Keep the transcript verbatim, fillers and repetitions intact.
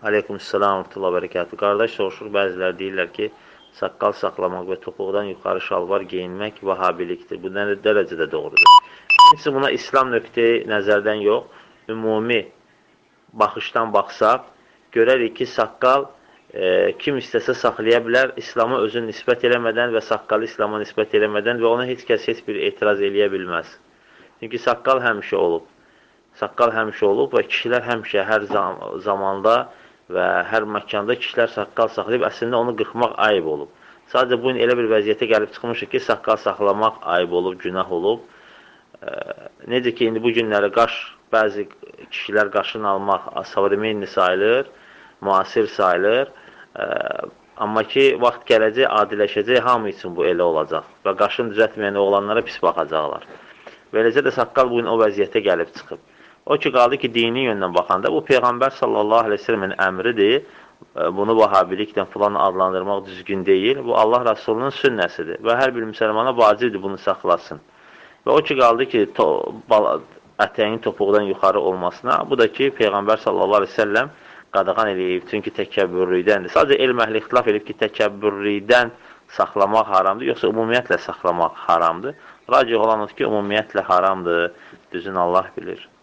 Aleykümselam və rahmetullah bərəkatü. Qardaş soruşur, bəzilər deyirlər ki, saqqal saxlamaq və topuqdan yuxarı şalvar geyinmək vahabilikdir. Bu nə dərəcədə doğrudur? Birincisi, buna İslam nöqteyi nəzərdən yox, ümumi baxışdan baxsaq, görərik ki, saqqal e, kim istəsə saxlaya bilər, İslamı özün nisbət eləmədən və saqqalı İslama nisbət eləmədən və ona heç kəs heç bir etiraz eləyə bilməz. Çünki saqqal həmişə olub. Saqqal həmişə olub və kişilər həmişə hər zam zamanda və hər məkanda kişilər saqqal saxlayıb, əslində onu qırxmaq ayıb olub. Sadəcə bugün elə bir vəziyyətə gəlib çıxmışıq ki, saqqal saxlamaq ayıb olub, günah olub. E, necə ki, indi bu günləri qaş, bəzi kişilər qaşını almaq savremenli sayılır, müasir sayılır. E, amma ki, vaxt gələcək, adiləşəcək, hamı üçün bu elə olacaq və qaşını düzəltməyən oğlanlara pis baxacaqlar. Beləcə də saqqal bugün o vəziyyətə gəlib çıxıb. O ki, qaldı ki, dini yöndən baxanda, bu Peyğəmbər sallallahu aleyhi ve sellemin əmridir. Bunu vahabilikdən filan adlandırmaq düzgün deyil. Bu, Allah Rasulunun sünnəsidir və hər bir müsəlmana vacibdir bunu saxlasın. Və o ki, qaldı ki, to, bala, ətəyin topuqdan yuxarı olmasına, bu da ki, Peyğəmbər sallallahu aleyhi ve sellem qadağan eləyib, çünki təkəbbürlükdəndir. Sadəcə elm əhli ixtilaf edib ki, təkəbbürlükdən saxlamaq haramdır, yoxsa ümumiyyətlə saxlamaq haramdır. Racih olan odur ki, ümumiyyətlə haramdır, düzün Allah bilir.